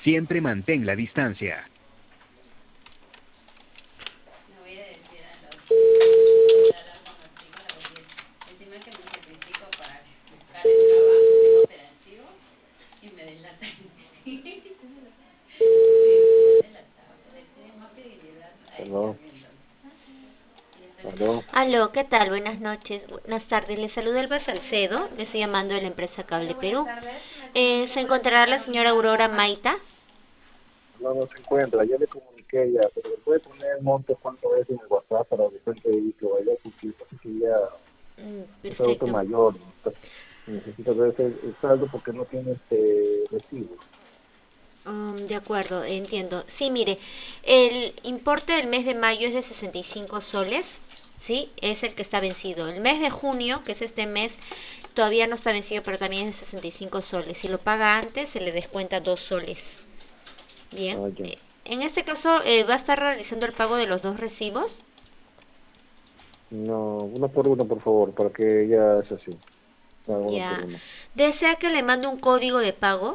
Siempre mantén la distancia. Le voy a decir a los voy a hablar con los chicos, le voy a decir, encima que me sacrifico para buscar el trabajo, tengo operativo y me delatan. Sí, me han delatado, le tienen más credibilidad a ella Aló, viéndolo. Y eso le aló. Aló, ¿qué tal? Buenas noches, buenas tardes. Les saluda Elba Salcedo, le estoy llamando de la empresa Cable Hola, buenas Perú. tardes. Me comunico ¿Se con la encontrará la señora señora Aurora Aurora Gama. Maita? No, no se encuentra. Ya le comuniqué ya, pero le puede poner el monto cuánto es en el WhatsApp para de repente ahí que vaya, porque pasa que ya es adulto Perfecto. mayor. Necesita ver el saldo porque no tiene recibo. De acuerdo, entiendo. Sí, mire, el importe del mes de mayo es de 65 soles, ¿sí? Es el que está vencido. El mes de junio, que es este mes, todavía no está vencido, pero también es de 65 soles. Si lo paga antes, se le descuenta 2 soles. Bien. Ah, ya. En este caso, ¿va a estar realizando el pago de los dos recibos? No, uno, por favor, para que ya es así. Ah, uno por Ya. uno. ¿Desea que le mande un código de pago?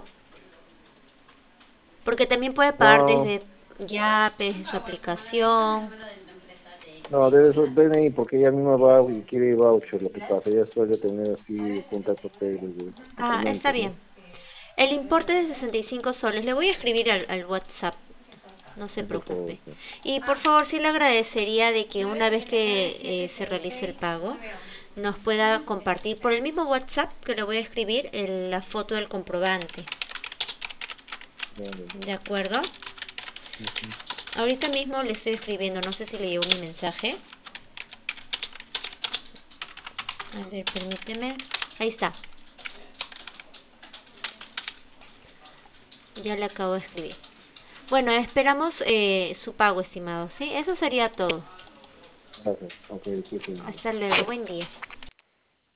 Porque también puede pagar No, desde Yape, desde su Por favor, si me revisas el aplicación. número de la empresa de no, debe ser electricidad. DNI porque ella misma va y quiere voucher, lo que pasa. Ella suele tener así punta de papeles de Ah, está documentos, ¿no? bien. El importe es de 65 soles. Le voy a escribir al WhatsApp. No se Sí, por favor. preocupe. Sí. Y por favor, sí le agradecería de que una vez que se realice el 97706. pago, No veo. nos pueda compartir por el mismo WhatsApp que le voy a escribir la foto del comprobante. Vale. ¿De acuerdo? Ujú. Ahorita mismo le estoy escribiendo. No sé si le llegó mi mensaje. A ver, permíteme. Ahí está. Ya le acabo de escribir. Bueno, esperamos su pago, estimado. ¿Sí? Eso sería todo. Gracias. Ok, sí, sí. Hasta luego. Buen día.